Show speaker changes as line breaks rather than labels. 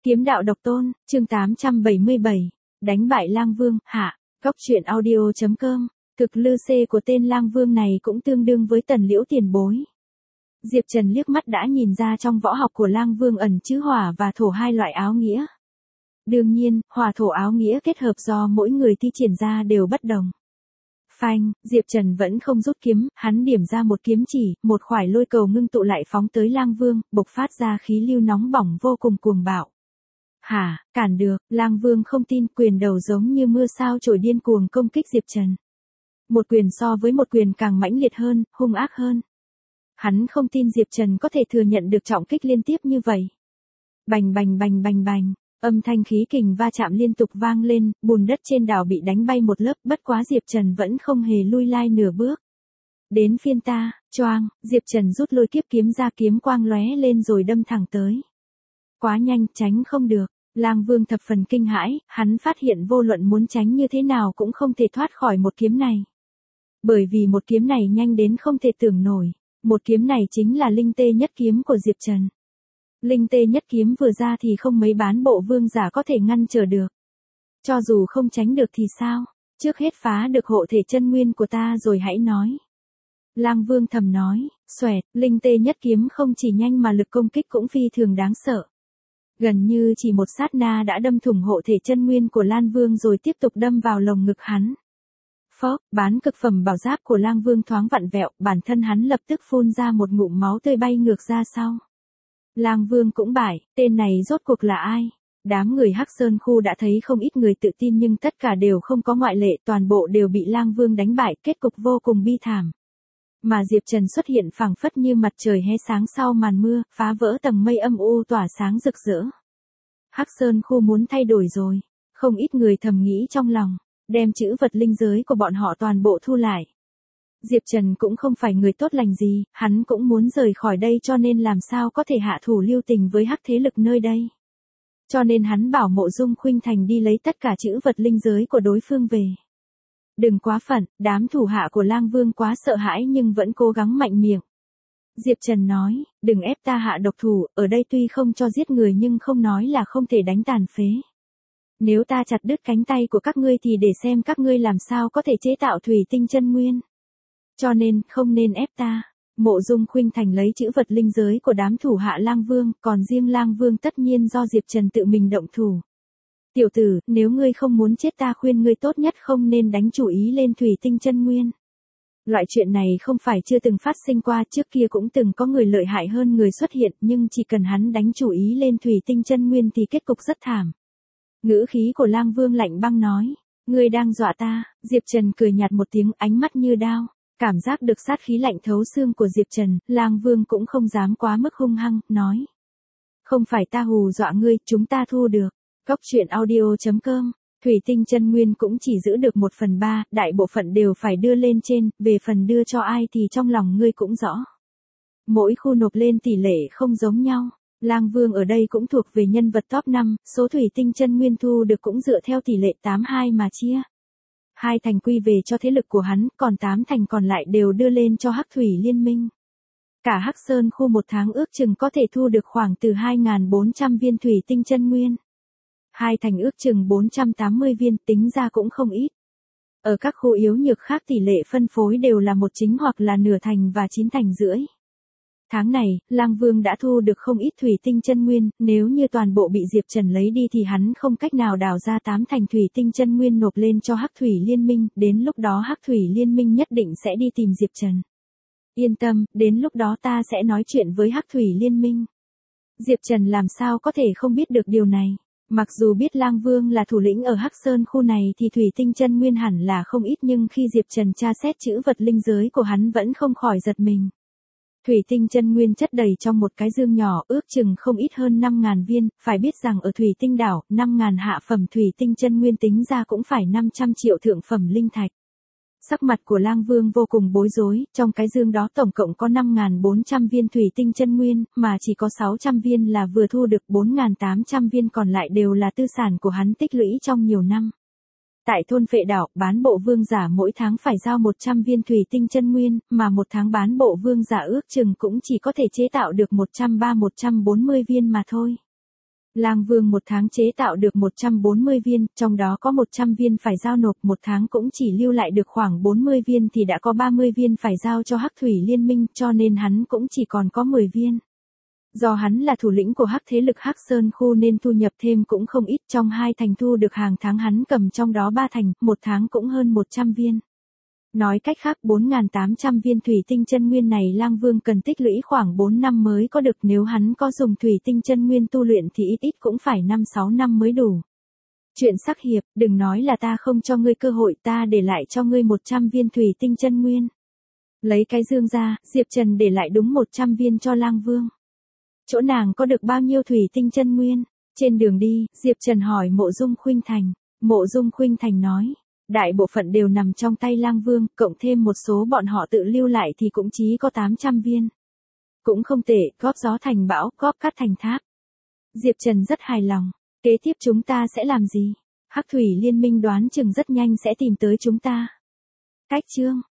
Kiếm đạo độc tôn, chương 877. Đánh bại Lang Vương, hạ. Góc truyện audio.com. Cực lư xê của tên Lang Vương này cũng tương đương với Tần Liễu tiền bối. Diệp Trần liếc mắt đã nhìn ra trong võ học của Lang Vương ẩn chứa hỏa và thổ hai loại áo nghĩa. Đương nhiên, hỏa thổ áo nghĩa kết hợp do mỗi người thi triển ra đều bất đồng. Phanh, Diệp Trần vẫn không rút kiếm, hắn điểm ra một kiếm chỉ, một khoải lôi cầu ngưng tụ lại phóng tới Lang Vương, bộc phát ra khí lưu nóng bỏng vô cùng cuồng bạo. Hả, cản được, Lang Vương không tin, quyền đầu giống như mưa sao trổi điên cuồng công kích Diệp Trần. Một quyền so với một quyền càng mãnh liệt hơn, hung ác hơn. Hắn không tin Diệp Trần có thể thừa nhận được trọng kích liên tiếp như vậy. Bành bành bành bành bành, âm thanh khí kình va chạm liên tục vang lên, bùn đất trên đảo bị đánh bay một lớp, bất quá Diệp Trần vẫn không hề lui lai nửa bước. Đến phiên ta, choang, Diệp Trần rút lôi kiếp kiếm ra, kiếm quang lóe lên rồi đâm thẳng tới. Quá nhanh, tránh không được. Lang Vương thập phần kinh hãi, hắn phát hiện vô luận muốn tránh như thế nào cũng không thể thoát khỏi một kiếm này. Bởi vì một kiếm này nhanh đến không thể tưởng nổi, một kiếm này chính là linh tê nhất kiếm của Diệp Trần. Linh tê nhất kiếm vừa ra thì không mấy bán bộ vương giả có thể ngăn trở được. Cho dù không tránh được thì sao, trước hết phá được hộ thể chân nguyên của ta rồi hãy nói. Lang Vương thầm nói, xoẹt, linh tê nhất kiếm không chỉ nhanh mà lực công kích cũng phi thường đáng sợ. Gần như chỉ một sát na đã đâm thủng hộ thể chân nguyên của Lan Vương rồi tiếp tục đâm vào lồng ngực hắn. Phốc, bán cực phẩm bảo giáp của Lang Vương thoáng vặn vẹo, bản thân hắn lập tức phun ra một ngụm máu tươi bay ngược ra sau. Lang Vương cũng bại, tên này rốt cuộc là ai? Đám người Hắc Sơn khu đã thấy không ít người tự tin nhưng tất cả đều không có ngoại lệ, toàn bộ đều bị Lang Vương đánh bại, kết cục vô cùng bi thảm. Mà Diệp Trần xuất hiện phảng phất như mặt trời hé sáng sau màn mưa, phá vỡ tầng mây âm u tỏa sáng rực rỡ. Hắc Sơn khu muốn thay đổi rồi, không ít người thầm nghĩ trong lòng, đem chữ vật linh giới của bọn họ toàn bộ thu lại. Diệp Trần cũng không phải người tốt lành gì, hắn cũng muốn rời khỏi đây cho nên làm sao có thể hạ thủ lưu tình với hắc thế lực nơi đây. Cho nên hắn bảo Mộ Dung Khuynh Thành đi lấy tất cả chữ vật linh giới của đối phương về. Đừng quá phận, đám thủ hạ của Lang Vương quá sợ hãi nhưng vẫn cố gắng mạnh miệng. Diệp Trần nói, đừng ép ta hạ độc thủ, ở đây tuy không cho giết người nhưng không nói là không thể đánh tàn phế. Nếu ta chặt đứt cánh tay của các ngươi thì để xem các ngươi làm sao có thể chế tạo thủy tinh chân nguyên. Cho nên, không nên ép ta. Mộ Dung Khuynh Thành lấy chữ vật linh giới của đám thủ hạ Lang Vương, còn riêng Lang Vương tất nhiên do Diệp Trần tự mình động thủ. Tiểu tử, nếu ngươi không muốn chết ta khuyên ngươi tốt nhất không nên đánh chủ ý lên thủy tinh chân nguyên. Loại chuyện này không phải chưa từng phát sinh qua, trước kia cũng từng có người lợi hại hơn người xuất hiện, nhưng chỉ cần hắn đánh chủ ý lên thủy tinh chân nguyên thì kết cục rất thảm. Ngữ khí của Lang Vương lạnh băng nói, ngươi đang dọa ta. Diệp Trần cười nhạt một tiếng, ánh mắt như đao. Cảm giác được sát khí lạnh thấu xương của Diệp Trần, Lang Vương cũng không dám quá mức hung hăng, nói. Không phải ta hù dọa ngươi, chúng ta thu được. Góc truyện audio.com. Thủy tinh chân nguyên cũng chỉ giữ được 1/3, đại bộ phận đều phải đưa lên trên, về phần đưa cho ai thì trong lòng ngươi cũng rõ. Mỗi khu nộp lên tỷ lệ không giống nhau. Lang Vương ở đây cũng thuộc về nhân vật top 5, số thủy tinh chân nguyên thu được cũng dựa theo tỷ lệ 8-2 mà chia. 2 thành quy về cho thế lực của hắn, còn 8 thành còn lại đều đưa lên cho Hắc Thủy Liên Minh. Cả Hắc Sơn khu một tháng ước chừng có thể thu được khoảng từ 2.400 viên thủy tinh chân nguyên. 2 thành ước chừng 480 viên, tính ra cũng không ít. Ở các khu yếu nhược khác tỷ lệ phân phối đều là 1 chính hoặc là nửa thành và 9 thành rưỡi. Tháng này, Lang Vương đã thu được không ít thủy tinh chân nguyên, nếu như toàn bộ bị Diệp Trần lấy đi thì hắn không cách nào đào ra 8 thành thủy tinh chân nguyên nộp lên cho Hắc Thủy Liên Minh, đến lúc đó Hắc Thủy Liên Minh nhất định sẽ đi tìm Diệp Trần. Yên tâm, đến lúc đó ta sẽ nói chuyện với Hắc Thủy Liên Minh. Diệp Trần làm sao có thể không biết được điều này. Mặc dù biết Lang Vương là thủ lĩnh ở Hắc Sơn khu này thì thủy tinh chân nguyên hẳn là không ít nhưng khi Diệp Trần tra xét chữ vật linh giới của hắn vẫn không khỏi giật mình. Thủy tinh chân nguyên chất đầy trong một cái dương nhỏ, ước chừng không ít hơn 5.000 viên, phải biết rằng ở Thủy Tinh đảo, 5.000 hạ phẩm thủy tinh chân nguyên tính ra cũng phải 500 triệu thượng phẩm linh thạch. Sắc mặt của Lang Vương vô cùng bối rối, trong cái dương đó tổng cộng có 5.400 viên thủy tinh chân nguyên, mà chỉ có 600 viên là vừa thu được, 4.800 viên còn lại đều là tư sản của hắn tích lũy trong nhiều năm. Tại thôn Phệ Đảo, bán bộ vương giả mỗi tháng phải giao 100 viên thủy tinh chân nguyên, mà một tháng bán bộ vương giả ước chừng cũng chỉ có thể chế tạo được 130-140 viên mà thôi. Lang Vương một tháng chế tạo được 140 viên, trong đó có 100 viên phải giao nộp, một tháng cũng chỉ lưu lại được khoảng 40 viên thì đã có 30 viên phải giao cho Hắc Thủy Liên Minh, cho nên hắn cũng chỉ còn có 10 viên. Do hắn là thủ lĩnh của Hắc thế lực Hắc Sơn khu nên thu nhập thêm cũng không ít, trong 2 thành thu được hàng tháng hắn cầm trong đó 3 thành, một tháng cũng hơn 100 viên. Nói cách khác 4.800 viên thủy tinh chân nguyên này Lang Vương cần tích lũy khoảng 4 năm mới có được, nếu hắn có dùng thủy tinh chân nguyên tu luyện thì ít ít cũng phải 5-6 năm mới đủ. Chuyện sắc hiệp, đừng nói là ta không cho ngươi cơ hội, ta để lại cho ngươi 100 viên thủy tinh chân nguyên. Lấy cái dương ra, Diệp Trần để lại đúng 100 viên cho Lang Vương. Chỗ nàng có được bao nhiêu thủy tinh chân nguyên? Trên đường đi, Diệp Trần hỏi Mộ Dung Khuynh Thành. Mộ Dung Khuynh Thành nói, đại bộ phận đều nằm trong tay Lang Vương, cộng thêm một số bọn họ tự lưu lại thì cũng chỉ có 800 viên. Cũng không tệ, góp gió thành bão, góp cát thành tháp. Diệp Trần rất hài lòng. Kế tiếp chúng ta sẽ làm gì? Hắc Thủy Liên Minh đoán chừng rất nhanh sẽ tìm tới chúng ta. Cách chương